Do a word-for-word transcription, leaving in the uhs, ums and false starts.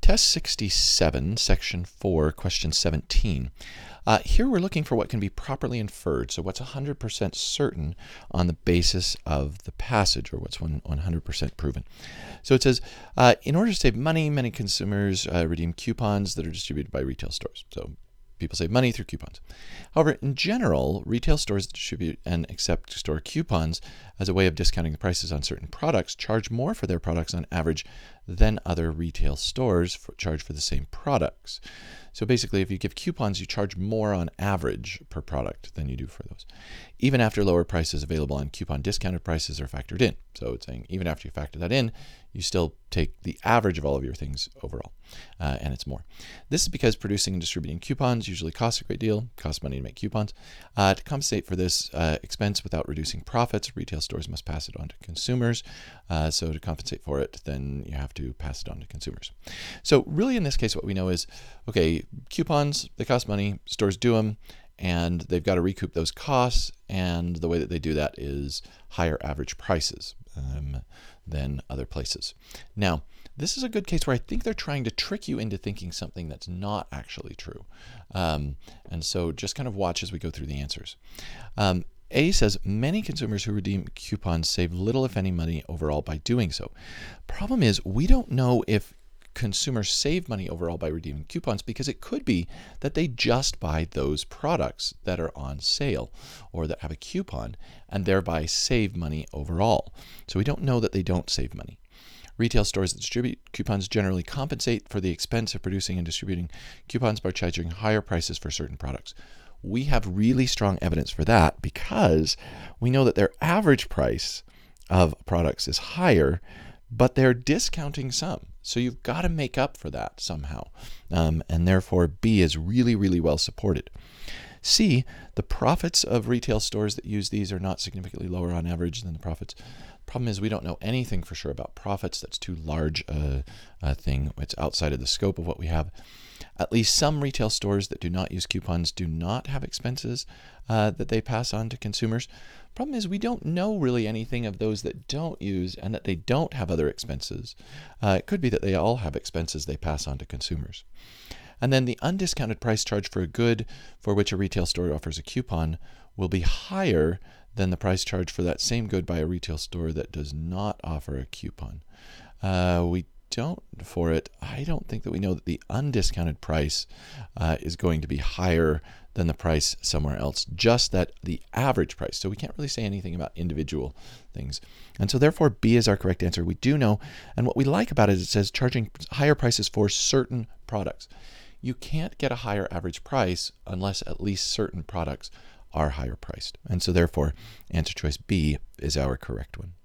Test sixty-seven, section four, question seventeen. Uh, here we're looking for what can be properly inferred, so what's one hundred percent certain on the basis of the passage, or what's one hundred percent proven. So it says, uh, in order to save money, many consumers uh, redeem coupons that are distributed by retail stores. So people save money through coupons. However, in general, retail stores that distribute and accept store coupons as a way of discounting the prices on certain products charge more for their products on average than other retail stores for, charge for the same products. So basically, if you give coupons, you charge more on average per product than you do for those, even after lower prices available on coupon discounted prices are factored in. So it's saying even after you factor that in, you still take the average of all of your things overall, uh, and it's more. This is because producing and distributing coupons usually costs a great deal, costs money to make coupons. Uh, to compensate for this uh, expense without reducing profits, retail stores must pass it on to consumers. Uh, so to compensate for it, then you have to pass it on to consumers. So really in this case, what we know is, okay, coupons, they cost money, stores do them, and they've got to recoup those costs, and the way that they do that is higher average prices um, than other places. Now, this is a good case where I think they're trying to trick you into thinking something that's not actually true. Um, and so just kind of watch as we go through the answers. Um, A says, many consumers who redeem coupons save little, if any, money overall by doing so. Problem is, we don't know if consumers save money overall by redeeming coupons, because it could be that they just buy those products that are on sale or that have a coupon and thereby save money overall. So we don't know that they don't save money. Retail stores that distribute coupons generally compensate for the expense of producing and distributing coupons by charging higher prices for certain products. We have really strong evidence for that because we know that their average price of products is higher, but they're discounting some. So you've got to make up for that somehow. Um, and therefore, B is really, really well supported. C, the profits of retail stores that use these are not significantly lower on average than the profits. Problem is, we don't know anything for sure about profits. That's too large a, a thing. It's outside of the scope of what we have. At least some retail stores that do not use coupons do not have expenses uh, that they pass on to consumers. Problem is, we don't know really anything of those that don't use and that they don't have other expenses. Uh, it could be that they all have expenses they pass on to consumers. And then the undiscounted price charged for a good for which a retail store offers a coupon will be higher than the price charged for that same good by a retail store that does not offer a coupon. Uh, we don't for it. I don't think that we know that the undiscounted price uh, is going to be higher than the price somewhere else, just that the average price. So we can't really say anything about individual things. And so therefore B is our correct answer. We do know, and what we like about it is it says charging higher prices for certain products. You can't get a higher average price unless at least certain products are higher priced. And so therefore answer choice B is our correct one.